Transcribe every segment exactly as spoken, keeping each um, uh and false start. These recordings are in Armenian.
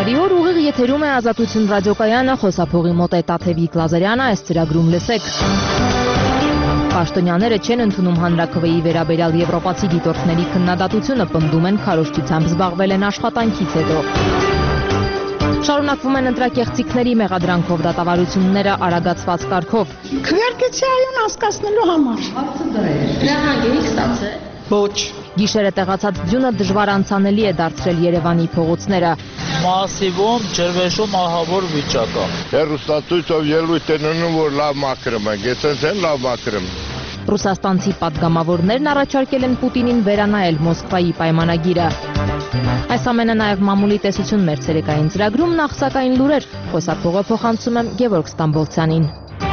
Բարի օր, ուղիղ եթերում է Ազատություն ռադիոկայանը, խոսափողի մոտ է Տաթևիկ Լազարյանը, այս ծրագրում լսեք։ Պաշտոնյաները չեն ընդունում հանրաքվեի վերաբերյալ եվրոպացի դիտորդների քննադատությունը, պնդում են քարոզչությամբ զբաղվել են աշխատանքից հետո։ Շարունակվում են ընտրակեղծիքների մեղադրանքով դատավարությունները արագացված կարգով։ Քվեարկեցիայուն անցկացնելու համար։ Դրա հանգերից ստացել։ Ոչ։ Գիշերը տեղացած ձյունը դժվար անցանելի է դարձրել Երևանի փողոցները։ Մասիվում ջրվեժում ահավոր վիճակ է։ Հեռուստացույցով ելույթ են ունում, որ լավ մաքրում են, գեցենց են լավ մաքրում։ Ռուսաստանցի պատգամավորներն առաջարկել են Պուտինին վերանայել Մոսկվայի պայմանագիրը։ Այս ամենը նաև մամուլի տեսություն մեր ցերեկային ծրագրում, նախ սակայն լուրեր, խոսափողը փոխանցում եմ Գևորգ Ստամբոլցյանին։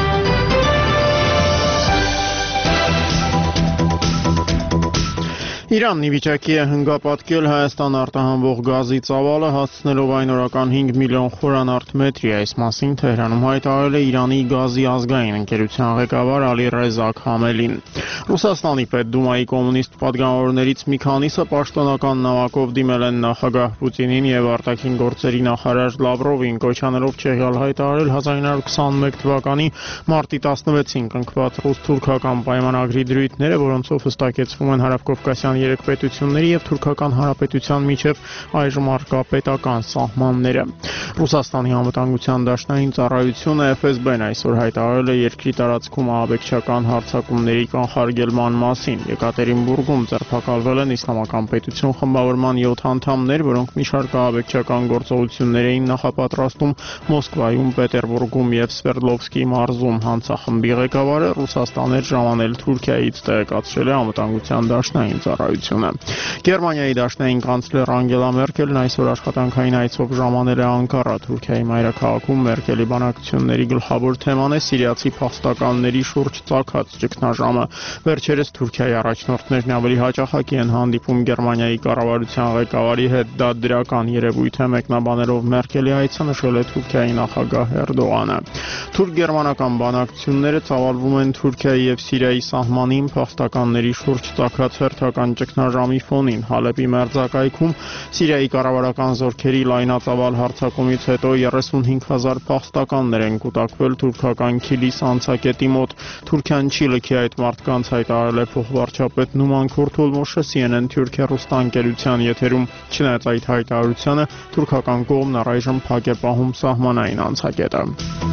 Իրանն ի վիճակի է հնգապատկել Հայաստան արտահանվող գազի ծավալը, հասցնելով այն օրական հինգ միլիոն խորանարդ մետրի, այս մասին Թեհրանում հայտարարել է Իրանի գազի ազգային ընկերության ղեկավար Ալի-Ռեզա Քամելին։ Ռուսաստանի Պետդումայի կոմունիստ պատգամավորներից մի քանիսը պաշտոնական նամակով դիմել են նախագահ Պուտինին եւ արտաքին գործերի նախարար Լավրովին, կոչ անելով Չեխիալ հայտարարել հազար ինը հարյուր քսանմեկ թվականի մարտի տասնվեցին կնքված ռուս-թուրքական պայմանագրի դրույթները, որոնցով հստակեցվում են հարավկովկասյան երեք պետությունների եւ Թուրքական Հանրապետության միջև այժմ առկա պետական սահմանները։ Ռուսաստանի անվտանգության դաշնային ծառայությունը Էֆ Էս Բեն այսօր հայտարարել է երկրի տարածքում ահաբեկչական հարձակումների կանխարգելման մասին։ Եկատերինբուրգում ձերբակալվել են Իսլամական պետություն խմբավորման յոթ անդամներ, որոնք մի շարք ահաբեկչական գործողություններ էին նախապատրաստում Մոսկվայում, Պետերբուրգում եւ Սվերդլովսկի մարզում։ Հանցախմբի ղեկավարը Ռուսաստան էր ժամանել Թուրքիայից, տեղեկացրել է անվտանգության դաշնային ծառայությունը։ Գերմանիայի դաշնային կանցլեր Անգելա Մերկելն այսօր աշխատանքային այցով ժամանել է Անկարա, Թուրքիայի մայրաքաղաքում Մերկելի բանակցությունների գլխավոր թեման է սիրիացի փախստականների շուրջ ծագած ճգնաժամը։ Վերջերս Թուրքիայի առաջնորդներն ավելի հաճախակի են հանդիպում Գերմանիայի կառավարության ղեկավարի հետ, դա դրական երևույթ է, մեկնաբաներով Մերկելի այցը նշել է Թուրքիայի նախագահ Էրդողանը։ Թուրք-գերմանական բանակցությունները ծավալվում են Թուրքիայի եւ Սիրիայի սահմանին փախստականների շուրջ ծագած հերթական ճգնաժամի ֆոնին։ Հալեպի մերձակայքում Սիրիայի կառավարական զորքերի լայնածավալ հարձակումից հետո երեսունհինգ հազար փախստականներ են կուտակվել թուրքական Քիլիս անցակետի մոտ։ Թուրքիան չի լքի այդ մարդկանց, հայտարարել է փոխվարչապետ Նուման Քուրթուլմուշը Սի Են Են Թուրքիա հեռուստաընկերության եթերում։ Չնայած այդ հայտարարությանը, թուրքական կողմն առայժմ փակ է պահում սահմանային անցակետը։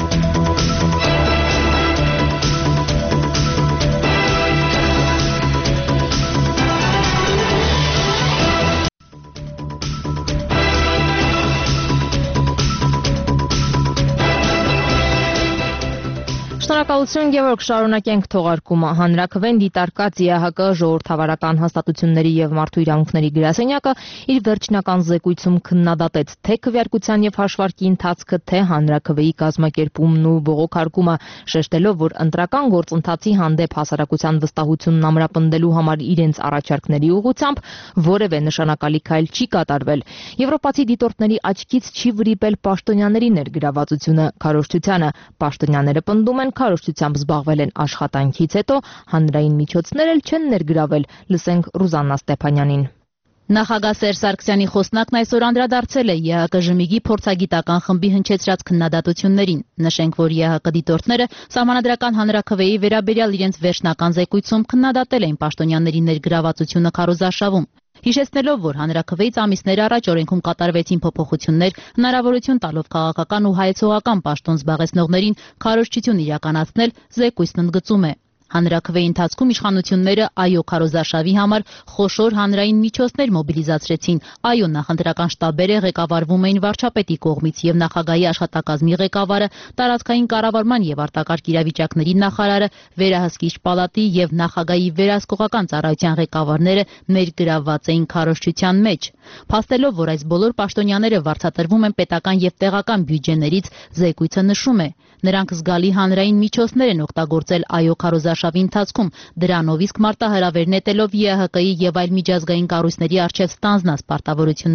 Շնորհակալություն Գևորգ, շարունակենք թողարկումը։ Հանրաքվեն դիտարկած Ե Հ Կ ժողովրդավարական հաստատությունների եւ մարդու իրավունքների գրասենյակը իր վերջնական զեկույցում քննադատեց թե քվեարկության եւ հաշվարկի ընթացքը, թե հանրաքվեի կազմակերպումն ու բողոքարկումը, շեշտելով, որ ընտրական գործընթացի հանդեպ հասարակության վստահությունն ամրապնդելու համար իրենց առաջարկների ուղղությամբ որևէ նշանակալի քայլ չի կատարվել։ Եվրոպացի դիտորդների աչքից չի վրիպել պաշտոնյաների ներգրավվածությունը քարոզչությանը։ Պաշտոնյաները պնդում են քարոզչությամբ զբաղվել են աշխատանքից հետո, հանրային միջոցներ էլ չեն ներգրավել, լսենք Ռուզաննա Ստեփանյանին։ Նախագահ Սերժ Սարգսյանի խոսնակն այսօր անդրադարձել է Ե Հ Կ Ժմիգի փորձագիտական խմբի հնչեցրած քննադատություններին։ Նշենք, որ Ե Հ Կ դիտորդները սահմանադրական հանրաքվեի վերաբերյալ իրենց վերջնական զեկույցում քննադատել էին պաշտոնյաների ներգրավվածությունը քարոզարշավում։ Հիշեցնելով, որ հանրաքվեից ամիսներ առաջ օրենքում կատարվեցին փոփոխություններ, հնարավորություն տալով քաղաքական ու հայեցողական պաշտոն զբաղեցնողներին քարոզչություն իրականացնել, զեկույցն ընդգծում է։ Հանրաքվեի ընթացքում իշխանությունները այո քարոզարշավի համար խոշոր հանրային միջոցներ մոբիլիզացրեցին։ Այո նախընտրական շտաբերը ղեկավարվում էին վարչապետի կողմից եւ նախագահի աշխատակազմի ղեկավարը, տարածքային կառավարման եւ արտակարգ իրավիճակների նախարարը, վերահսկիչ պալատի եւ նախագահի վերահսկողական ծառայության ղեկավարները ներգրավված էին քարոզչության մեջ։ Փաստելով, որ այս բոլոր պաշտոնյաները վարձատրվում են պետական եւ տեղական բյուջեներից, զեկույցը նշում է. նրանք զգալի հանրային միջոցներ են օգտագործել այո քարոզարշավի ընթացքում, դրանով իսկ մարտահրավեր նետելով Ե Հ Կ-ի եւ այլ միջազգային կառույցների առջեւ ստանձնած պարտավորություններին։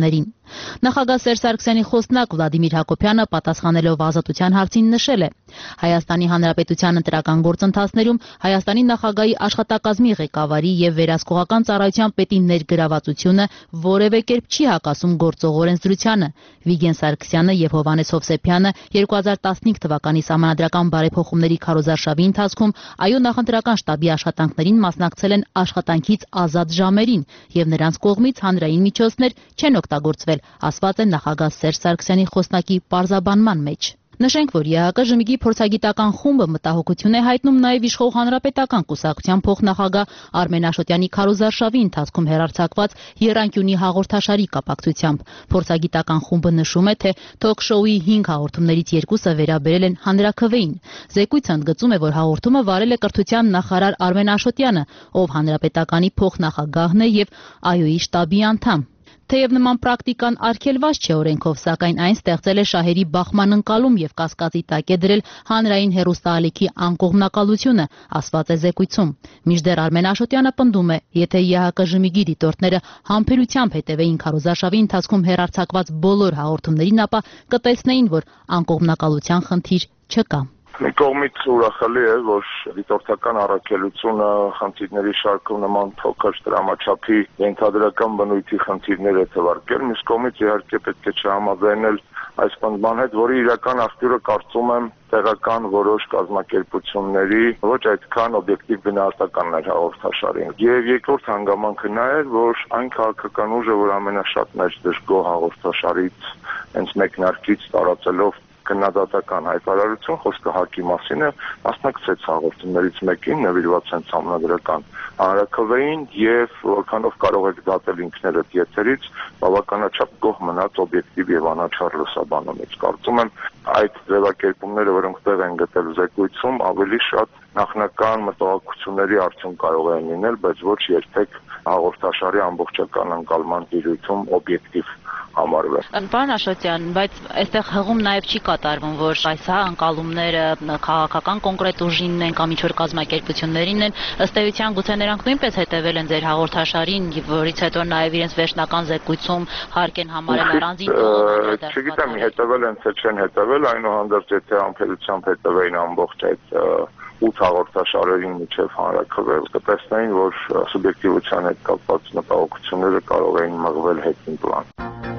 Նախագահ Սերժ Սարգսյանի խոսնակ Վլադիմիր Հակոբյանը պատասխանելով ազատության հարցին նշել է. Հայաստանի Հանրապետության ընտրական գործընթացներում Հայաստանի նախագահի աշխատակազմի ղեկավարի եւ վերահսկողական ծառայության պետի ներգրավվածությունը որևէ կերպ չի հակասում գործող օրենսդրությանը։ Վիգեն Սարգսյանը եւ Հովհաննես Հովսեփյանը երկու հազար տասնհինգ թվականի սահմանադրական բարեփոխումների քարոզարշավի ընթացքում ԱՅՈ նախընտրական շտաբի աշխատանքներին մասնակցել են աշխատանքից ազատ ժամերին եւ նրանց կողմից հանրային միջոցներ չեն օգտագործվել, ասված է նախագահ Սերժ Սարգսյանի խոսնակի պարզաբանման մեջ։ Նշենք, որ ԵԱՀԿ Ժմիգի փորձագիտական խումբը մտահոգություն է հայտնում նաև իշխող հանրապետական կուսակցության փոխնախագահ Արմեն Աշոտյանի քարոզարշավի ընթացքում հեռարձակված եռանկյունի հաղորդաշարի կապակցությամբ։ Փորձագիտական խումբը նշում է, թե թոք-շոուի հինգ հաղորդումներից երկուսը վերաբերել են հանրաքվեին։ Զեկույցը ընդգծում է, որ հաղորդումը վարել է կրթության նախարար Արմեն Աշոտյանը, ով հանրապետականի փոխնախագահն է եւ ԱՅՈ-ի շտաբի անդամ։ Թեև նման պրակտիկան արգելված չէ օրենքով, սակայն այն ստեղծել է շահերի բախման ընկալում եւ կասկածի տակ է դրել հանրային հեռուստաալիքի անկողմնակալությունը, ասված է զեկույցում։ Մինչդեռ Արմեն Աշոտյանը պնդում է, եթե ԵԱՀԿ Ժմիգի դիտորդները համբերությամբ հետևեին քարոզարշավի ընթացքում հեռարձակված բոլոր հաղորդումներին, ապա կտեսնեին, որ անկողմնակալության խնդիր չկա։ Մի կողմից ուրախալի է, որ դիտորդական առաքելությունը խնդիրների շարքում նման փոքր դրամաչափի ենթադրական բնույթի խնդիրներ է թվարկել, մյուս կողմից իհարկե պետք է չհամաձայնել այս պնդման հետ, որի իրական աղբյուրը կարծում եմ տեղական որոշ կազմակերպությունների ոչ այդքան օբյեկտիվ գնահատականներ հաղորդաշարին։ Եվ երկրորդ հանգամանքը նա էր, որ այն քաղաքական ուժը, որ ամենաշատն էր դժգոհ հաղորդաշարից հենց մեկնարկից տարածելով քննադատական հայտարարություն, խոսքը ՀԱԿ-ի մասին է, մասնակցեց հաղորդումներից մեկին, նվիրված հենց համանդրական հանրաքվեին եւ որքանով կարող եք դատել ինքներդ եթերից, բավականաչափ գոհ մնաց օբյեկտիվ եւ անաչառ լուսաբանումից։ Կարծում եմ այդ ձևակերպումները, որոնք տեղ են գտել զեկույցում, ավելի շատ նախնական մտահոգությունների արդյունք կարող են լինել, բայց ոչ երբեք հաղորդաշարի ամբողջական ընկալման տիրույթում օբյեկտիվ համարվել։ Պարոն Աշոտյան, բայց այստեղ հղում նաև չի կատարվում, որ այս հա ընկալումները քաղաքական կոնկրետ ուժինն են կամ ինչ-որ կազմակերպություններին են, ըստ էության գուցե նրանք նույնպես հետևել են ձեր հաղորդաշարին, որից հետո նաև իրենց վերջնական զեկույցում հարկ են համարել առանձին։ Չգիտեմ, հետևել են թե չեն հետևել, այնուհանդերձ եթե ամբողջությամբ հետևեին ամբողջ այդ ութ հաղորդաշարերին միջև հանրաքվե, կտեսնեին, որ սուբյեկտիվության հետ կապված մտահոգությունները կարող էին մղվել հետին պլան։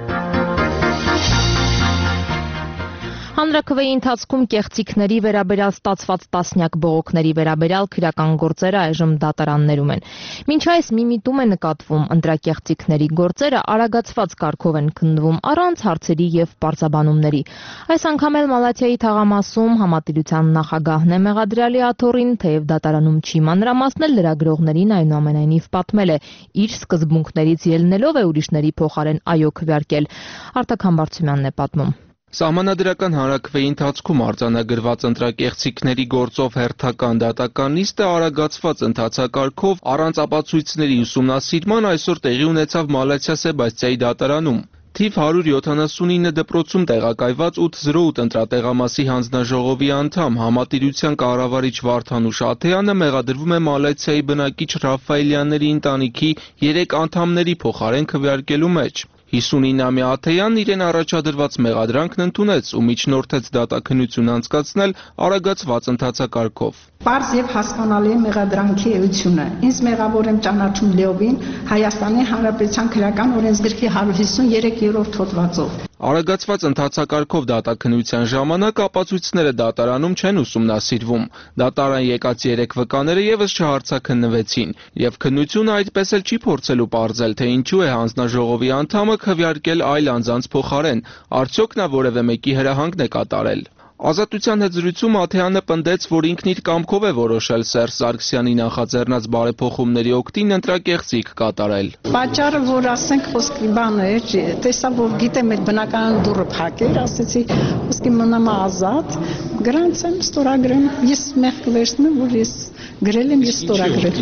Հանրաքվեի ընթացքում կեղծիքների վերաբերյալ ստացված տասնյակ բողոքների վերաբերյալ քրեական գործերը այժմ դատարաններում են։ Մինչ այս մի միտում է նկատվում, ընտրակեղծիքների գործերը արագացված կարգով են քննվում առանց հարցերի եւ պարզաբանումների։ Այս անգամ էլ Մալաթիայի թաղամասում համատիրության նախագահն է մեղադրյալի աթոռին, թեև դատարանում չի մանրամասնել, լրագրողներին այնուամենայնիվ պատմել է, իր սկզբունքներից ելնելով է ուրիշների փոխարեն այո քվեարկել։ Արտակ Համբարձումյանն է պատմում։ Սահմանադրական հանրաքվեի ընթացքում արձանագրված ընտրակեղծիքների գործով հերթական դատական նիստը արագացված ընթացակարգով առանց ապացույցների ուսումնասիրման այսօր տեղի ունեցավ Մալաթիա Սեբաստիայի դատարանում։ Թիվ հարյուր յոթանասունինը դպրոցում տեղակայված ութ զրո ութ ընտրատեղամասի հանձնաժողովի անդամ համատիրության կառավարիչ Վարդանուշ Աթեյանը մեղադրվում է Մալաթիայի բնակիչ Ռաֆայելյանների ընտանիքի երեք անդամների փոխարեն քվեարկելու մեջ։ հիսունինամյա Աթեյանն իրեն առաջադրված մեղադրանքն ընդունեց ու միջնորդեց դատաքննություն անցկացնել արագացված ընթացակարգով։ Պարզ եւ հասկանալի է մեղադրանքի էությունը։ Ինձ մեղավոր եմ ճանաչում լիովին Հայաստանի Հանրապետության քրեական օրենսգրքի հարյուր հիսուներորդ հոդվածով։ Արագացված ընթացակարգով դատաքննության ժամանակ ապացույցները դատարանում չեն ուսումնասիրվում։ Դատարան եկած երեք վկաները եւս չհարցաքննվեցին, եւ քննությունը այդպես էլ չի փորձելու պարզել, թե ինչու է հանձնաժողովի անդամը քվեարկել այլ անձանց փոխարեն, արդյոք նա որևէ մեկի հրահանգն է կատարել։ Ազատության հետ զրույցում Աթեյանը պնդեց, որ ինքն իր կամքով է որոշել Սերժ Սարգսյանի նախաձեռնած բարեփոխումների օգտին ընտրակեղծիք կատարել։ Պատճառը, որ ասենք խոսքի բանը էր, տեսա, որ գիտեմ այդ բնական դուռը փակեր, ասեցի, խոսքի մնամ ազատ, գրանցեմ, ստորագրեմ, ես մեղք վերցնում, որ ես գրել եմ, ես ստորագրել։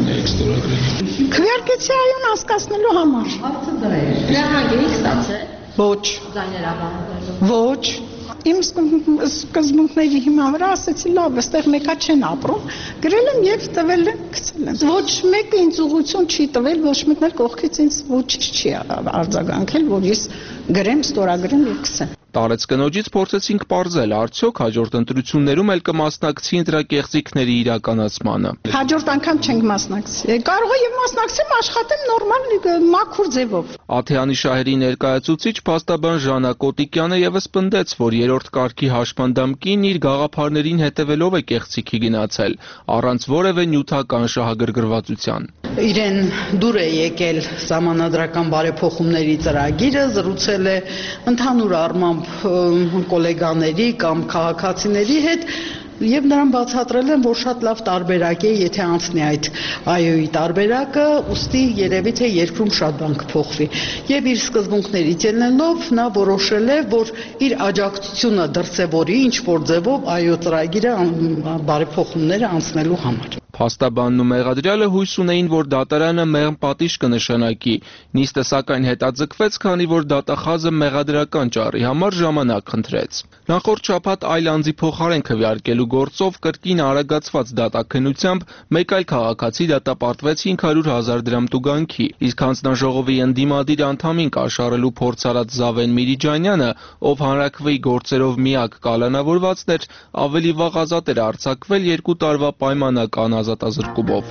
Քվեարկեցի այուն հասկացնելու համար։ Հարցը դա է։ Հրահանգ էիք ստացել։ Ոչ։ Ձայներաբանելու։ Ոչ։ Իմ սկզբունքների հիման վրա ասեցի լավ, այստեղ մեկա չեն ապրում, գրել եմ եւ տվել եմ, գցել եմ։ Ոչ մեկը ինձ ուղղություն չի տվել, ոչ մեկն էլ կողքից ինձ ոչինչ չի արձագանքել, որ ես գրեմ, ստորագրեմ եւ գցեմ։ Տարեց կնոջից փորձեցինք պարզել, արդյոք հաջորդ ընտրություններում էլ կմասնակցի ընտրակեղծիքների իրականացմանը։ Հաջորդ անգամ չենք մասնակցի։ Կարող է եւ մասնակցեմ, աշխատեմ նորմալ մաքուր ձևով։ Աթեյանի շահերի ներկայացուցիչ փաստաբան Ժանա Կոտիկյանը եւս պնդեց, որ երրորդ կարգի հաշմանդամ կին իր գաղափարներին հետևելով է կեղծիքի գնացել, առանց որևէ նյութական շահագրգռվածության։ Իրեն դուր է եկել սահմանադրական բարեփոխումների ծրագիրը, զրուցել է ընդհանուր առմամբ կոլեգաների կամ քաղաքացիների հետ եւ նրան բացատրել են, որ շատ լավ տարբերակ է, եթե անցնի այդ այոյի տարբերակը, ուստի երևի թե երկրում շատ բան կփոխվի։ Եվ իր սկզբունքներից ելնելով նա որոշել է, որ իր աջակցությունը դրսևորի ինչ որ ձևով այո ծրագիրը բարեփոխումները անցնելու համար։ Փաստաբանն ու մեղադրյալը հույս ունեին, որ դատարանը մեղմ պատիժ կնշանակի։ Նիստը սակայն հետաձգվեց, քանի որ դատախազը մեղադրական ճառի համար ժամանակ խնդրեց։ Նախորդ շաբաթ այլ անձի փոխարեն քվեարկելու գործով կրկին արագացված դատաքննությամբ մեկ այլ քաղաքացի դատապարտվեց հինգ հարյուր հազար դրամ տուգանքի, իսկ հանձնաժողովի ընդդիմադիր անդամին կաշառելու փորձ արած Զավեն Միրիջանյանը, ով հանրաքվեի գործերով միակ կալանավորվածն էր, ավելի վաղ ազատ էր արձակվել երկու տարվա պայմանական ազատազրկումով։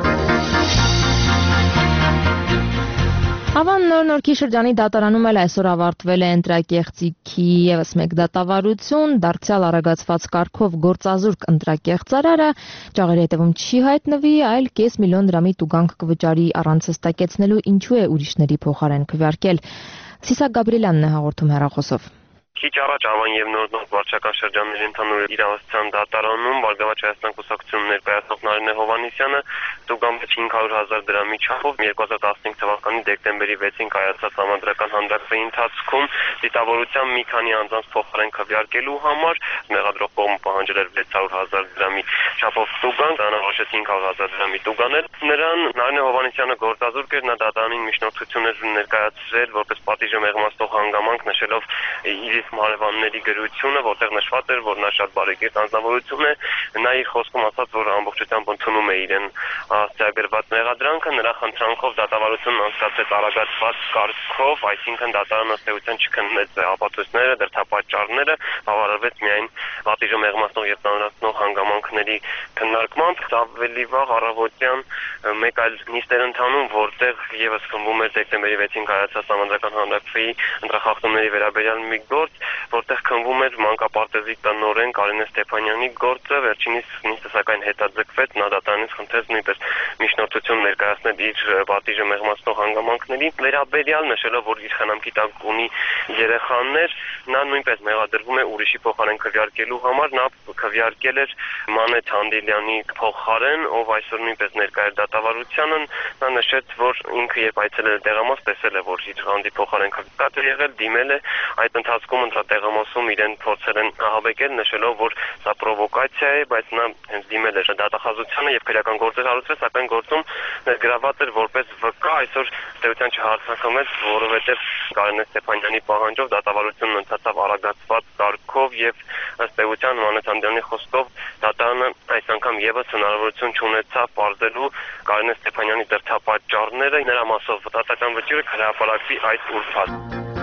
Ավան Նոր-Նորքի շրջանի դատարանում էլ այսօր ավարտվել է ընտրակեղծիքի ևս մեկ դատավարություն, դարձյալ արագացված կարգով գործազուրկ ընտրակեղծարարը ճաղերի հետևում չի հայտնվի, այլ կես միլիոն դրամի տուգանք կվճարի առանց հստակեցնելու ինչու է ուրիշների փոխարեն քվեարկել։ Սիսակ Գաբրիելյանն է հաղորդում հեռախոսով։ Քիչ առաջ Ավան եւ Նոր-Նորք վարչական շրջանների ընդհանուր իրավասության դատարանում Բարգավաճ Հայաստան կուսակցություն ներկայացնող Նարինե Հովհաննիսյանը տուգանվեց հինգ հարյուր հազար դրամի չափով երկու հազար տասնհինգ թվականի դեկտեմբերի վեցին կայացած համանդրական հանրաքվեի ընթացքում դիտավորության մի քանի անձանց փոխարեն քվեարկելու համար մեղադրող կողմը պահանջել էր վեց հարյուր հազար դրամի չափով տուգանք, անհրաժեշտ հինգ հարյուր հազար դրամի տուգանել։ Նրան Նարինե Հովհաննիսյանը գործազուրկ էր, նա դատարանին միջնորդություններ ներկայացրել որպես պատիժը մեղմացնող հանգամանք, նշելով իր հարևանների գրությունը, որտեղ նշված էր, որ նա շատ բարեկիրթ անձնավորություն է, նա իր խոսքում ասաց, որ ամբողջությամբ ընդունում է իրեն ստիագրված մեղադրանքը, նրա խնդրանքով դատավարությունն անցկացվեց արագացված կարգով, այսինքն դատարանը ըստ էության չքննեց ապացույցները, դրդապատճառները, բավարարվեց միայն պատիժը մեղմացնող եւ ծանրացնող հանգամանքների քննարկմամբ։ Ավելի վաղ առավոտյան մեկ այլ նիստ էր ընթանում, որտեղ եւս քննվում էր դեկտեմբերի վեցին կայացած համանդրական հանրաքվեի ընտրախախտումների վերաբերյալ մի գործ, որտեղ քննվում էր մանկապարտեզի տնօրեն Կարինե Ստեփանյանի գործը, վերջինիս նիստը սակայն հետաձգվեց, նա դատարանից խնդրեց նույնպես միջնորդություն ներկայացնել իր պատիժը մեղմացնող հանգամանքների վերաբերյալ, նշելով, որ իր խնամքի տակ ունի երեխաներ, նա նույնպես մեղադրվում է ուրիշի փոխարեն քվեարկելու համար, նա քվեարկել էր Մանե Թանդիլյանի փոխարեն, ով այսօր նույնպես ներկա էր դատավարությանը, նա նշեց, որ ինքը երբ այցելել է տեղամաս, տեսել է, որ իր հանդի փոխարեն քվեարկած է եղել, դիմել է, այդ ընթացքում ընտրատեղամասում իրեն փորձել են ահաբեկել, նշելով, որ սա պրովոկացիա է, բայց նա հենց դիմել էր դատախազությանը եւ քրեական գործեր հարուցվել, սակայն գործում ներգրաված էր որպես վկա, այսօր ստեյության չհարցակամեց, որովհետեւ Կարինե Ստեփանյանի պահանջով դատավարությունն ընթացավ արագացված կարգով եւ ըստ էության Մանե Թանդյանի խոսքով դատարանը այս անգամ եւս հնարավորություն չունեցավ պարզելու Կարինե Ստեփանյանի դրդապատճառները, նրա մասով դատական վճիռը հրապարակվի այդ ուրբաթ։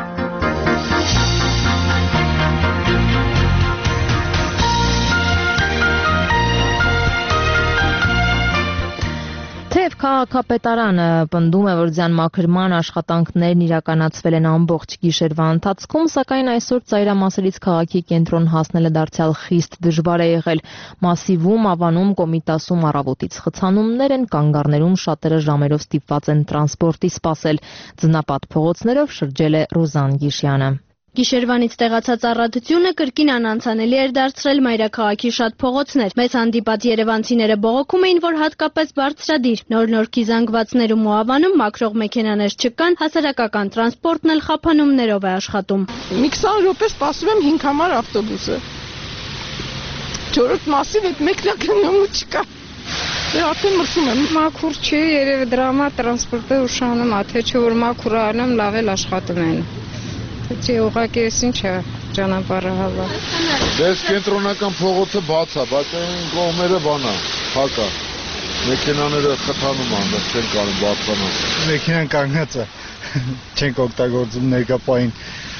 Թեև քաղաքապետարանը պնդում է, որ ձյանմաքրման աշխատանքներն իրականացվել են ամբողջ գիշերվա ընթացքում, սակայն այսօր ծայրամասերից քաղաքի կենտրոն հասնելը դարձյալ խիստ դժվար է եղել։ Մասիվում, Ավանում, Կոմիտասում առավոտից խցանումներ են, կանգառներում շատերը ժամերով ստիպված են տրանսպորտի սպասել։ Ձնապատ փողոցներով շրջել է Ռոզան Գիշյանը։ Գիշերվանից տեղացած առատությունը կրկին անանցանելի էր դարձրել մայրաքաղաքի շատ փողոցներ։ Մեզ հանդիպած երևանցիները բողոքում էին, որ հատկապես բարձրադիր Նոր-Նորքի զանգվածներում ու Ավանում մաքրող մեքենաներ չկան, հասարակական տրանսպորտն էլ խափանումներով է աշխատում։ Մի քսան րոպե սպասում եմ հինգ համար ավտոբուսը։ Չորրորդ մասիվ այդ մեկնականյանը չկա։ Դե արդեն մրսում եմ։ Մաքուր չի, երևի դրա համար տրանսպորտը ուշանում է, թե չէ որ մաքուր անեմ, լավ էլ աշխատում են։ Չէ, ուղղակի էս ինչ է, ճանապարհը հավաք։ Դες կենտրոնական փողոցը բաց է, բայց այն կողմերը բան է, փակ է։ Մեքենաները խթանում են, դա չեն կարող բացանալ։ Մեքենան կանգնած է, չենք օգտագործում ներկապային։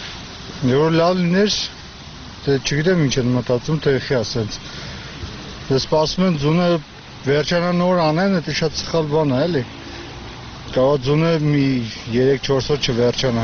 Որ լավ լիներ, թե չգիտեմ ինչ են մտածում, թե եղի ասենց։ Դե սպասում են ձունը վերջանան նոր անեն, դա շատ սխալ բան է, էլի։ Կարող ձունը մի երեք-չորս օր չվերջանա։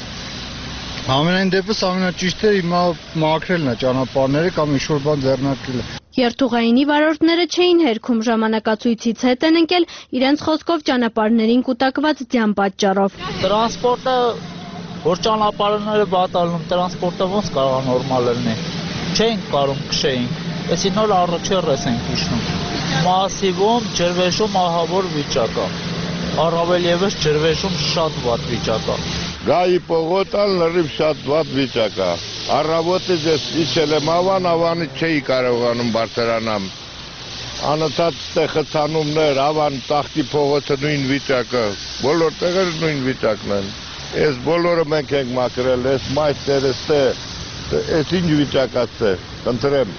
Ամենայն դեպս ամենաճիշտը հիմա մաքրելն է ճանապարհները կամ ինչ-որ բան ձեռնարկելը։ Երթուղայինի վարորդները չէին հերքում, ժամանակացույցից հետ են ընկել իրենց խոսքով ճանապարհներին կուտակված ձյան պատճառով։ Տրանսպորտը, որ ճանապարհները բատալնում, տրանսպորտը ոնց կարող է նորմալ լինի։ Չենք կարող քշեինք, այսի նոր առաջերս ենք իջնում։ Մասիվում ջրվեժում ահավոր վիճակ է։ Առավել ևս ջրվեժում շատ վատ վիճակ է։ Գայի պողոտան լրիվ շատ վատ վիճակ է։ Առավոտը ես իջել եմ ավան, ավանի չէի կարողանում բարձրանամ։ Անընդհատ տեղ խցանումներ, ավան տախտի փողոցը նույն վիճակը, բոլոր տեղերը նույն վիճակն են։ Այս բոլորը մենք ենք մաքրել, այս մայթերը ստե, այս ինչ վիճակած է, կընտրեմ։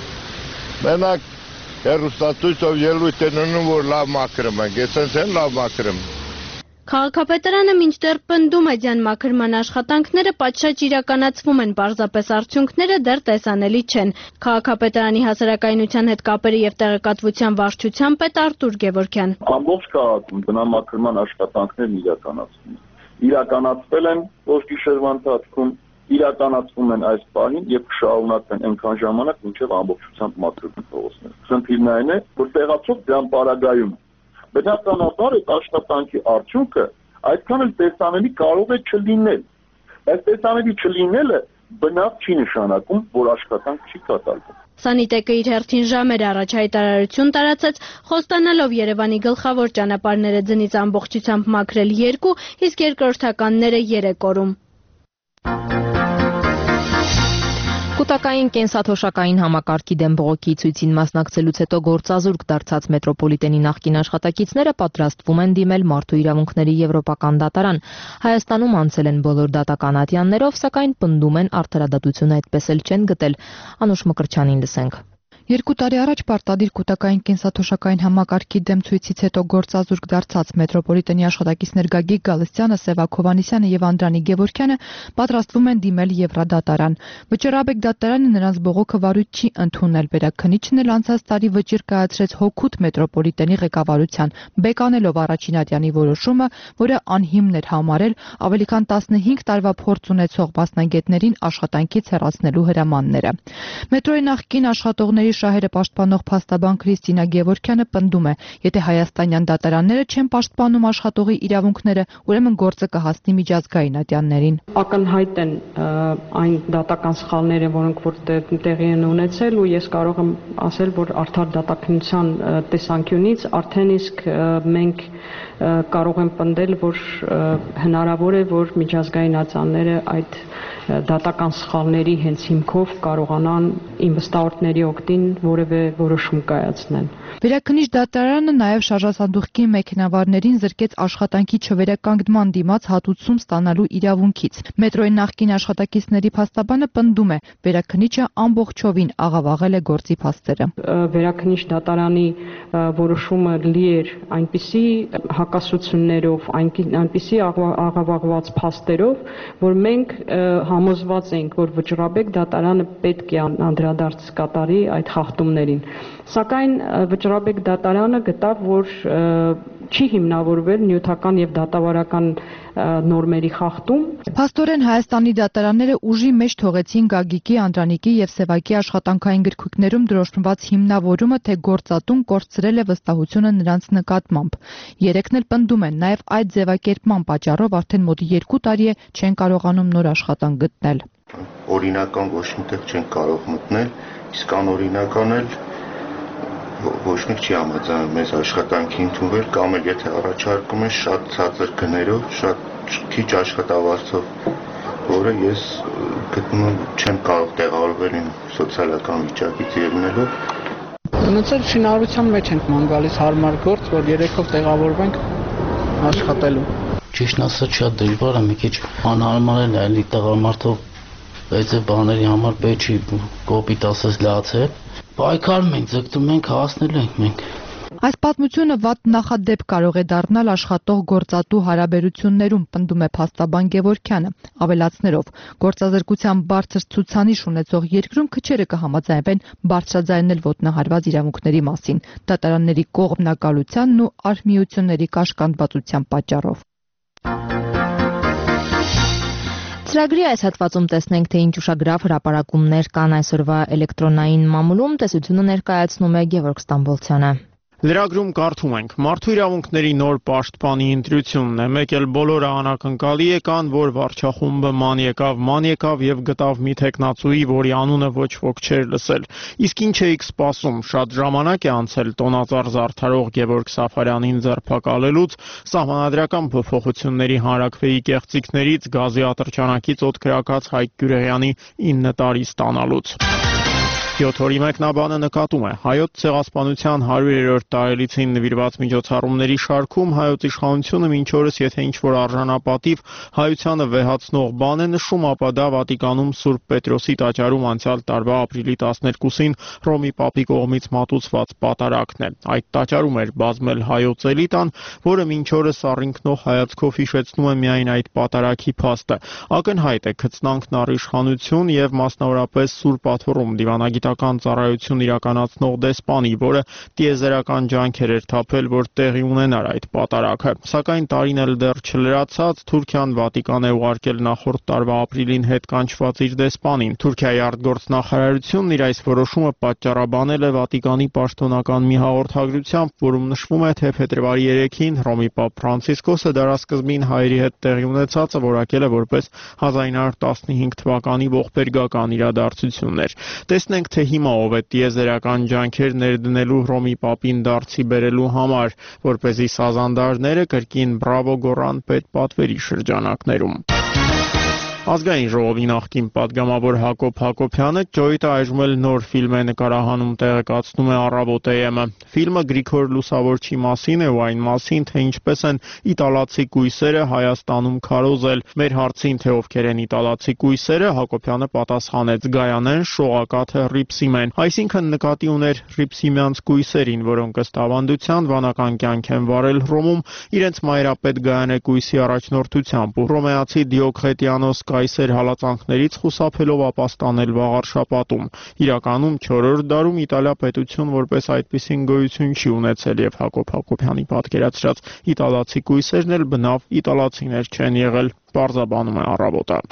Մենակ հեռուստացույցով ելույթ են ունում, որ լավ մաքրում ենք, այսպես են լավ մաքրում։ Քաղաքապետարանը մինչդեռ պնդում է ձյան մաքրման աշխատանքները պատշաճ իրականացվում են, պարզապես արդյունքները դեռ տեսանելի չեն։ Քաղաքապետարանի հասարակայնության հետ կապերի և տեղեկատվության վարչության պետ Արտուր Գևորգյան։ Ամբողջ քաղաքում բնամաքրման աշխատանքներն իրականացվում են։ Իրականացվել են ոչ գիշերվա ընթացքում, իրականացվում են այս պահին եւ կշարունակվեն այնքան ժամանակ, մինչեւ ամբողջությամբ մաքրվեն փողոցները։ Խնդիրն այն է, որ տեղացող ձյան պարագայում բնականաբար այդ աշխատանքի արդյունքը այդքան էլ տեսանելի կարող է չլինել։ Այս տեսանելի չլինելը բնավ չի նշանակում, որ աշխատանք չի կատարվում։ Սանիտեկը իր հերթին ժամեր առաջ հայտարարություն տարածեց, խոստանալով Երևանի գլխավոր ճանապարհները ձնից ամբողջությամբ մաքրել երկու, իսկ երկրորդականները երեք օրում։ Կուտակային կենսաթոշակային համակարգի դեմ բողոքի ցույցին մասնակցելուց հետո գործազուրկ դարձած մետրոպոլիտենի նախկին աշխատակիցները պատրաստվում են դիմել Մարդու իրավունքների եվրոպական դատարան։ Հայաստանում անցել են բոլոր դատական ատյաններով, սակայն պնդում են արդարադատությունը այդպես էլ չեն գտել։ Անուշ Մկրտչյանին լսենք։ Երկու տարի առաջ պարտադիր կուտակային կենսաթոշակային համակարգի դեմ ցույցից հետո գործազուրկ դարձած մետրոպոլիտենի աշխատակիցներ Գագիկ Գալստյանը, Սևակ Հովհաննիսյանը եւ Անդրանիկ Գևորգյանը պատրաստվում են դիմել Եվրադատարան։ Վճռաբեկ դատարանը նրանց բողոքը վարույթ չի ընդունել։ Վերաքննիչն էլ անցած տարի վճիռ կայացրեց հօգուտ մետրոպոլիտենի ղեկավարության, բեկանելով առաջին ատյանի որոշումը, որը անհիմն էր համարել ավելի քան տասնհինգ տարվա փորձ ունեցող մասնագետներին աշխատանքից հեռացնելու հրամանները։ Մետրոյի նախկին աշխատողների շահերը պաշտպանող փաստաբան Քրիստինա Գևորգյանը պնդում է, եթե հայաստանյան դատարանները չեն պաշտպանում աշխատողի իրավունքները, ուրեմն գործը կհասնի միջազգային ատյաններին։ Ակնհայտ են այն դատական սխալները, որոնք որ տեղի են ունեցել, ու ես կարող եմ ասել, որ արդար դատականության տեսանկյունից արդեն իսկ մենք կարող ենք պնդել, որ հնարավոր է, որ միջազգային ատյանները այդ դատական սխալների հենց հիմքով կարողանան ինվեստորների օգտին որևէ որոշում կայացնեն։ Վերաքննիչ դատարանը նաև շարժասանդուղքի մեքենավարներին զրկեց աշխատանքի չվերականգնման դիմաց հատուցում ստանալու իրավունքից։ Մետրոյի նախկին աշխատակիցների փաստաբանը պնդում է, վերաքննիչը ամբողջովին աղավաղել է գործի փաստերը։ Վերաքննիչ դատարանի որոշումը լի էր այնպիսի հակասություններով, այնպիսի աղավաղված փաստերով, որ մենք համոզված ենք, որ վճռաբեկ դատարանը պետք է անդրադարձ կատարի այդ խախտումներին։ Սակայն վճռաբեկ դատարանը գտավ, որ չի հիմնավորվել նյութական եւ դատավարական նորմերի խախտում։ Փաստորեն Հայաստանի դատարանները ուժի մեջ թողեցին Գագիկի, Անդրանիկի եւ Սևակի աշխատանքային գրքույկներում դրոշմված հիմնավորումը, թե գործատուն կորցրել է վստահությունը նրանց նկատմամբ։ Երեքն էլ պնդում են, նաեւ այդ ձևակերպման պատճառով արդեն մոտ երկու տարի է չեն կարողանում նոր աշխատանք գտնել։ Օրինական ոչ միտեղ չեն կարող մտնել, իսկ անօրինական էլ ոչ մեկ չի համաձայնում մեզ աշխատանքի ընդունվել, կամ էլ եթե առաջարկում են շատ ցածր գներով, շատ քիչ աշխատավարձով, որը ես գտնում եմ չեմ կարող տեղավորվել իմ սոցիալական վիճակից ելնելով։ Մնացել շինարարության մեջ ենք ման գալիս հարմար գործ, որ երեքով տեղավորվենք աշխատելու։ Ճիշտն ասած շատ դժվար է, մի քիչ անհարմար է նայելի տղամարդով բայց այդ բաների համար պետք չի կոպիտ ասած լացել։ Պայքարում ենք, ձգտում ենք, հասնել ենք մենք։ Այս պատմությունը վատ նախադեպ կարող է դառնալ աշխատող գործատու հարաբերություններում, պնդում է փաստաբան Գևորգյանը, ավելացնելով, գործազրկության բարձր ցուցանիշ ունեցող երկրում քչերը կհամաձայնվեն բարձրաձայնել ոտնահարված իրավունքների մասին, դատարանների կողմնակալությանն ու արհմիությունների կաշկանդվածության պատճառով։ Ծրագրի այս հատվածում տեսնենք, թե ինչ ուշագրավ հրապարակումներ կան այսօրվա էլեկտրոնային մամուլում, տեսությունը ներկայացնում է Գևորգ Ստամբոլցյանը։ Լրագրում կարդում ենք. Մարդու իրավունքների նոր պաշտպանի ընտրությունն է, մեկ էլ բոլորը անակնկալի եկան, որ վարչախումբը ման եկավ, ման եկավ եւ գտավ մի տեխնացուի, որի անունը ոչ ոք չէր լսել։ Իսկ ինչ էիք սպասում, շատ ժամանակ է անցել տոնածառ զարդարող Գևորգ Սաֆարյանին ձերբակալելուց, սահմանադրական փոփոխությունների հանրաքվեի կեղծիքներից, գազի ատրճանակից օդկրակած Հայկ Գյուրեյանի ինը տարի ստանալուց։ յոթ օրի մեկնաբանը նկատում է, հայոց ցեղասպանության հարյուրերորդ տարելիցին նվիրված միջոցառումների շարքում հայոց իշխանությունը մինչ օրս եթե ինչ-որ արժանապատիվ հայությանը վեհացնող բան է նշում, ապա դա Վատիկանում Սուրբ Պետրոսի տաճարում անցյալ տարվա ապրիլի տասներկուսին Հռոմի պապի կողմից մատուցված պատարագն է։ Այդ տաճարում էր բազմել հայոց էլիտան, որը մինչ օրս առինքնող հայացքով հիշեցնում է միայն այդ պատարագի փաստը։ Ակնհայտ է գծնանքն առ իշխանություն եւ մասնավորապես Սուրբ Աթոռում դիվանագիտական ծառայություն իրականացնող դեսպանի, որը տիեզերական ջանքեր էր թափել, որ տեղի ունենար այդ պատարագը։ Սակայն տարին էլ դեռ չլրացած Թուրքիան Վատիկան է ուղարկել նախորդ տարվա ապրիլին հետ կանչված իր դեսպանին։ Թուրքիայի արտգործնախարարությունն իր այս որոշումը պատճառաբանել է Վատիկանի պաշտոնական մի հաղորդագրությամբ, որում նշվում է, թե փետրվարի երեքին Հռոմի պապ Ֆրանցիսկոսը դարասկզբին հայերի հետ տեղի ունեցածը որակել է որպես հազար ինը հարյուր տասնհինգ թվականի ողբերգական իրադարձություններ։ Տեսնենք, թե հիմա ով է տիեզերական ջանքեր ներդնելու Հռոմի պապին դարձի բերելու համար, որպեսզի սազանդարները կրկին բրավո գոռան պետպատվերի շրջանակներում։ Ազգային ժողովի նախկին պատգամավոր Հակոբ Հակոբյանը Ջոյթը այժմ էլ նոր ֆիլմ է նկարահանում, տեղեկացնում է Առավոտ Է-ը։ Ֆիլմը Գրիգոր Լուսավորչի մասին է ու այն մասին, թե ինչպես են իտալացի կույսերը Հայաստանում քարոզել։ Մեր հարցին, թե ովքեր են իտալացի կույսերը, Հակոբյանը պատասխանեց՝ Գայանեն, Շողակաթը, Ռիփսիմեն, այսինքն նկատի ուներ Ռիփսիմյանց կույսերին, որոնք ըստ ավանդության վանական կյանք են վարել Հռոմում իրենց մայրապետ Գայանե կույսի առաջնորդությամբ ու հռոմեացի Դիոկլետիանոս կայսեր հալածանքներից խուսափելով ապաստանել վաղարշապատում։ Իրականում չորրորդ դարում Իտալիա պետություն որպես այդպիսին գոյություն չի ունեցել եւ Հակոբ Հակոբյանի պատկերացրած իտալացի կույսերն էլ բնավ իտալացիներ չեն եղել, պարզաբանում է Առավոտը։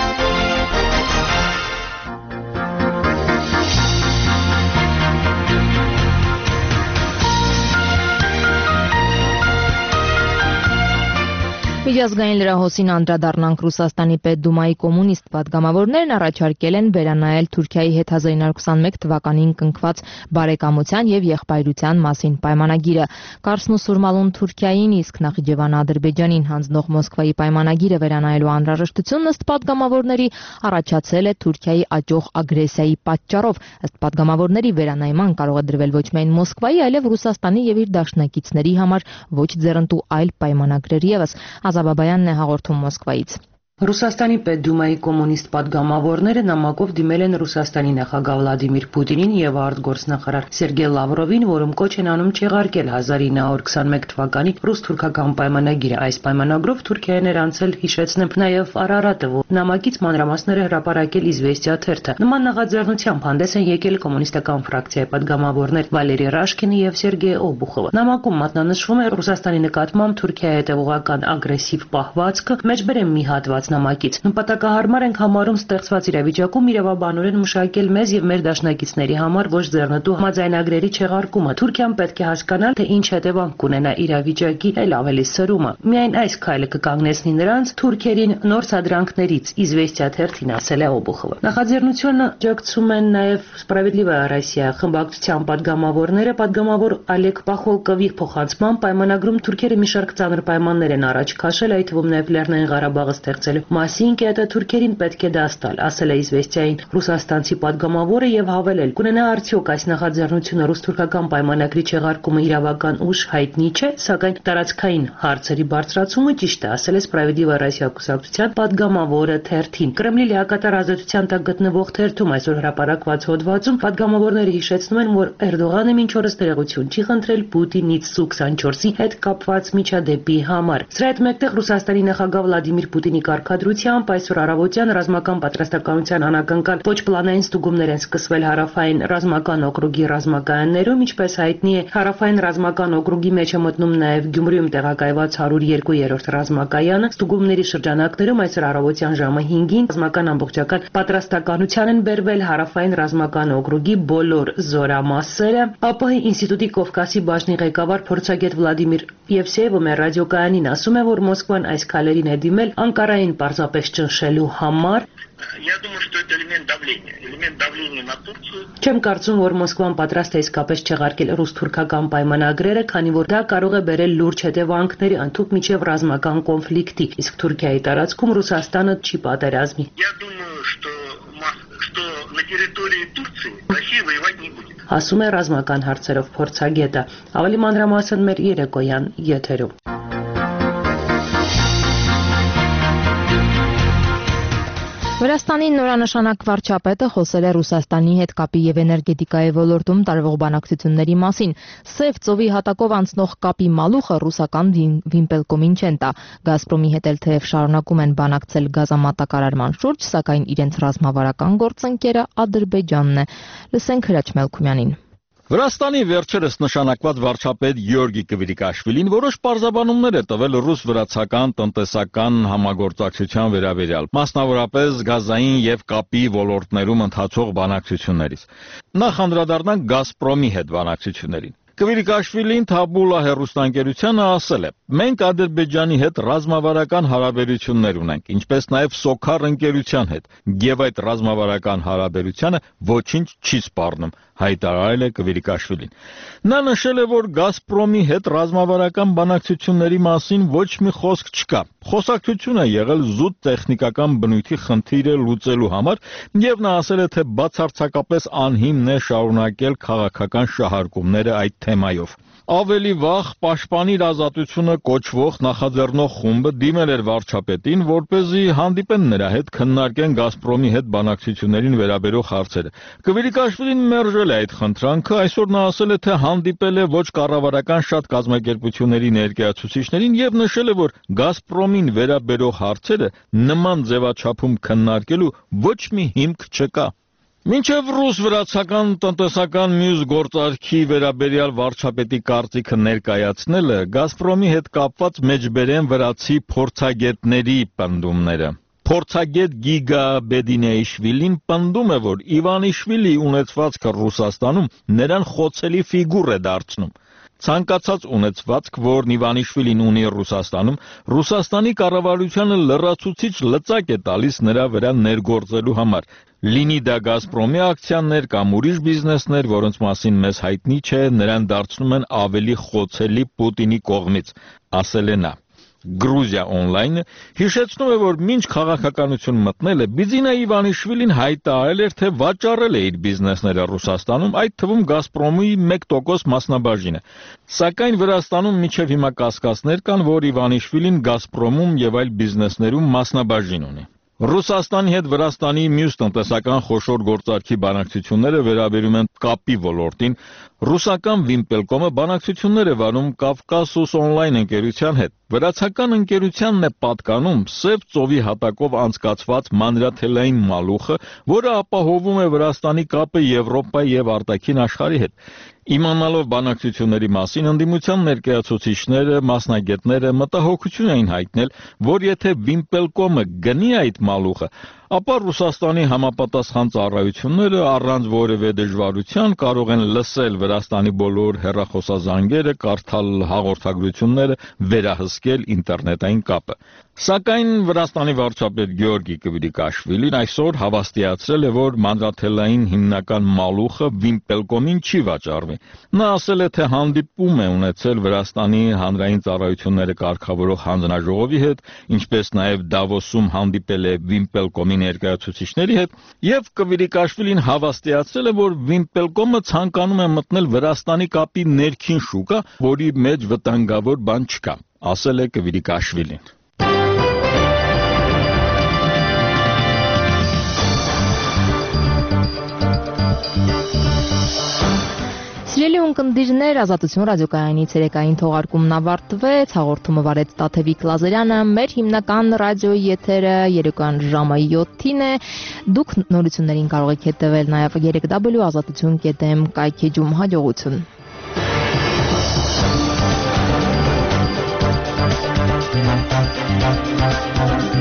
Միջազգային լրահոսին անդրադառնանք Ռուսաստանի Պետդումայի կոմունիստ պատգամավորներն առաջարկել են վերանայել Թուրքիայի հետ հազար ինը հարյուր քսանմեկ թվականին կնքված բարեկամության եւ եղբայրության մասին պայմանագիրը։ Կարսն ու Սուրմալուն Թուրքիային, իսկ Նախիջևանը Ադրբեջանին հանձնող Մոսկվայի պայմանագիրը վերանայելու անհրաժեշտությունն ըստ պատգամավորների առաջացել է Թուրքիայի աճող ագրեսիայի պատճառով։ Ըստ պատգամավորների վերանայման կարող է դրվել ոչ միայն Մոսկվայի, այլև Ռուսաստանի եւ իր դաշնակիցների համար ոչ ձեռնտու այլ պայմանագրեր եւս։ Ազաբաբայանն է հաղորդում Մոսկվայից։ Ռուսաստանի Պետդումայի կոմունիստ պատգամավորները նամակով դիմել են Ռուսաստանի նախագահ Վլադիմիր Պուտինին եւ արտգործնախարար Սերգեյ Լավրովին, որում կոչ են անում չեղարկել հազար ինը հարյուր քսանմեկ թվականի ռուս-թուրքական պայմանագիրը։ Այս պայմանագրով Թուրքիան էր անցել, հիշեցնեմ, նաեւ Արարատը, որ նամակից մանրամասները հրապարակել Իզվեստիա թերթը։ Նման նախաձեռնությամբ հանդես են եկել կոմունիստական ֆրակցիայի պատգամավորներ Վալերի Ռաշկինը եւ Սերգեյ Օբուխովը։ Նամակում մատնանշվում է Ռուսաստանի նկատմամբ Թուրքիայի հետևողական ագրեսիվ պահվածքը, մեջբերեմ մի հատված նամակից։ Նպատակահարմար ենք համարում ստեղծված իրավիճակում իրավաբանորեն մշակել մեզ եւ մեր դաշնակիցների համար ոչ ձեռնտու համաձայնագրերի չեղարկումը։ Թուրքիան պետք է հասկանալ, թե ինչ հետևանք կունենա իրավիճակի էլ ավելի սրումը։ Միայն այս քայլը կկանգնեցնի նրանց թուրքերին նոր սադրանքներից, Իզվեստիա թերթին ասել է Օբուխովը։ Նախաձեռնությունը աջակցում են նաեւ Սպրավեդլիվայա Ռոսիա խմբակցության պատգամավորները, պատգամավոր Ալեկ Պախոլկովի փոխանցման պայմանագրում թուրքերը մի շարք ծանր պայմաններ են առաջ քաշել, այդ թվում նաեւ Լեռնային Ղարաբաղը ստեղծել ստացել։ Մասին կետը թուրքերին պետք է դաս տալ, ասել է Իզվեստիային ռուսաստանցի падգամավորը եւ հավելել. կունենա արդյոք այս նախաձեռնությունը ռուս-թուրքական պայմանագրի չեղարկումը իրավական ուժ հայտնի չէ, սակայն տարածքային հարցերի բարձրացումը ճիշտ է, ասել է Սպրավեդիվա Ռոսիա կուսակցության падգամավորը թերթին։ Կրեմլի լիակատար ազատության տակ գտնվող թերթում այսօր հրապարակված հոդվածում падգամավորները հիշեցնում են, որ Էրդողանը մինչ օրս տեղեկություն չի խնդրել Պուտինից Սու քսանչորսի հետ կապված միջադեպի համար։ Սրա հետ մեկտեղ Ռուսաստանի նախագահ Վլադիմիր Պուտինի կարգադրությամբ այսօր առավոտյան ռազմական պատրաստակամության անակնկալ ոչ պլանային ստուգումներ են սկսվել հարավային ռազմական օկրուգի ռազմակայաններում, ինչպես հայտնի է, հարավային ռազմական օկրուգի մեջ է մտնում նաև Գյումրիում տեղակայված հարյուր երկու-րդ ռազմակայանը։ Ստուգումների շրջանակներում այսօր առավոտյան ժամը հինգին ռազմական ամբողջական պատրաստականության են բերվել հարավային ռազմական օկրուգի բոլոր զորամասերը։ ԱՊՀ ինստիտուտի Կովկասի բաժնի ղեկավար փորձագետ Վլադիմիր Եվսեևը մեր ռադիոկայանին ասում է, որ Մոսկվան այս քայլերին է դիմել Անկարային պարզապես ճնշելու համար։ Я думаю, что это элемент давления, элемент давления на Турцию. Չեմ կարծում, որ Մոսկվան պատրաստ է իսկապես չեղարկել ռուս-թուրքական պայմանագրերը, քանի որ դա կարող է բերել լուրջ հետևանքների, ընդհանուր միջև ռազմական կոնֆլիկտի, իսկ Թուրքիայի տարածքում Ռուսաստանը չի պատերազմի։ Я думаю, что что на территории Турции Россия воевать не будет. Ասում է ռազմական հարցերով փորձագետը։ Ավելի մանրամասն մեր երեկոյան եթերում։ Վրաստանի նորանշանակ վարչապետը խոսել է Ռուսաստանի հետ կապի եւ էներգետիկայի ոլորտում տարվող բանակցությունների մասին։ Սև ծովի հատակով անցնող կապի մալուխը ռուսական Վիմպելկոմին չեն տա։ Գազպրոմի հետ էլ թեև շարունակում են բանակցել գազամատակարարման շուրջ, սակայն իրենց ռազմավարական գործընկերը Ադրբեջանն է։ Լսենք Հրաչ Մելքումյանին։ Վրաստանի վերջերս նշանակված վարչապետ Գեորգի Կվիրիկաշվիլին որոշ պարզաբանումներ է տվել ռուս-վրացական տնտեսական համագործակցության վերաբերյալ, մասնավորապես գազային եւ կապի ոլորտներում ընթացող բանակցություններից։ Նախ անդրադառնանք Գազպրոմի հետ բանակցություններին։ Կվիրիկաշվիլին Թաբուլա հեռուստաընկերությանը ասել է. «Մենք Ադրբեջանի հետ ռազմավարական հարաբերություններ ունենք, ինչպես նաև Սոքար ընկերության հետ, եւ այդ ռազմավարական հարաբերությունը ոչինչ չի սպառնում», հայտարարել է Կվիրիկաշվիլին։ Նա նշել է, որ Գազպրոմի հետ ռազմավարական բանակցությունների մասին ոչ մի խոսք չկա։ Խոսակցություն է եղել զուտ տեխնիկական բնույթի խնդիրը լուծելու համար, եւ նա ասել է, թե բացարձակապես անհիմն է շարունակել քաղաքական շահարկումները այդ թեմայով։ Ավելի վաղ Պաշտպանիր ազատությունը կոչվող նախաձեռնող խումբը դիմել էր վարչապետին, որպեսզի հանդիպեն նրա հետ, քննարկեն Գազպրոմի հետ բանակցություններին վերաբերող հարցերը։ Կվիրիկաշվիլին մերժել է այդ խնդրանքը, այսօր նա ասել է, թե հանդիպել է ոչ կառավարական շատ կազմակերպությունների ներկայացուցիչներին եւ նշել է, որ Գազպրոմին վերաբերող հարցերը նման ձևաչափում քննարկելու ոչ մի հիմք չկա։ Մինչև ռուս-վրացական տնտեսական մյուս գործարքի վերաբերյալ վարչապետի կարծիքը ներկայացնելը Գազպրոմի հետ կապված մեջբերեն վրացի փորձագետների պնդումները։ Փորձագետ Գիգա Բեդինեիշվիլին պնդում է, որ Իվանիշվիլի ունեցվածքը Ռուսաստանում նրան խոցելի ֆիգուր է դարձնում։ Ցանկացած ունեցվածք, որն Իվանիշվիլին ունի Ռուսաստանում, Ռուսաստանի կառավարությանը լրացուցիչ լծակ է տալիս նրա վրա ներգործելու համար։ Լինի դա Գազպրոմի ակցիաներ կամ ուրիշ բիզնեսներ, որոնց մասին մեզ հայտնի չէ, նրան դարձնում են ավելի խոցելի Պուտինի կողմից, ասել է նա։ Գրուզիա օնլայնը հիշեցնում է, որ մինչ քաղաքականություն մտնելը Բիձինա Իվանիշվիլին հայտարարել էր, թե վաճառել է իր բիզնեսները Ռուսաստանում, այդ թվում Գազպրոմի մեկ տոկոս մասնաբաժինը։ Սակայն Վրաստանում մինչև հիմա կասկածներ կան, որ Իվանիշվիլին Գազպրոմում եւ այլ բիզնեսներում մասնաբաժին ունի։ Ռուսաստանի հետ Վրաստանի մյուս տնտեսական խոշոր գործարքի բանակցությունները վերաբերում են կապի ոլորտին։ Ռուսական Վիմպելկոմը բանակցություններ է վարում Կավկասուս օնլայն ընկերության հետ։ Վրացական ընկերությանն է պատկանում Սև ծովի հատակով անցկացված մանրաթելային մալուխը, որը ապահովում է Վրաստանի կապը Եվրոպայի եւ արտաքին աշխարհի հետ։ Իմանալով բանակցությունների մասին ընդդիմության ներկայացուցիչները, մասնագետները մտահոգություն էին հայտնել, որ եթե Վիմպելկոմը գնի այդ մալուխը, ապա Ռուսաստանի համապատասխան ծառայությունները առանց որևէ դժվարության կարող են լսել Վրաստանի բոլոր հեռախոսազանգերը, կարդալ հաղորդագրությունները, վերահսկել ինտերնետային կապը։ Սակայն Վրաստանի վարչապետ Գեորգի Կվիրիկաշվիլին այսօր հավաստիացրել է, որ մանրաթելային հիմնական մալուխը Վիմպելկոմին չի վաճառվի։ Նա ասել է, թե հանդիպում է ունեցել Վրաստանի հանրային ծառայությունները կարգավորող հանձնաժողովի հետ, ինչպես նաև Դավոսում հանդիպել է Վիմպելկոմի ներկայացուցիչների հետ, եւ Կվիրիկաշվիլին հավաստիացրել է, որ Վիմպելկոմը ցանկանում է մտնել Վրաստանի կապի ներքին շուկա, որի մեջ վտանգավոր բան չկա, ասել է Կվիրիկաշվիլին։ Սիրելի ունկնդիրներ, Ազատություն ռադիոկայանի ցերեկային թողարկումն ավարտվեց, հաղորդումը վարեց Տաթևիկ Լազարյանը, մեր հիմնական ռադիոյի եթերը երեկոյան ժամը յոթին է, դուք նորություններին կարող եք հետևել նաև երեք w ազատություն կետ am կայքեջում, հաջողություն։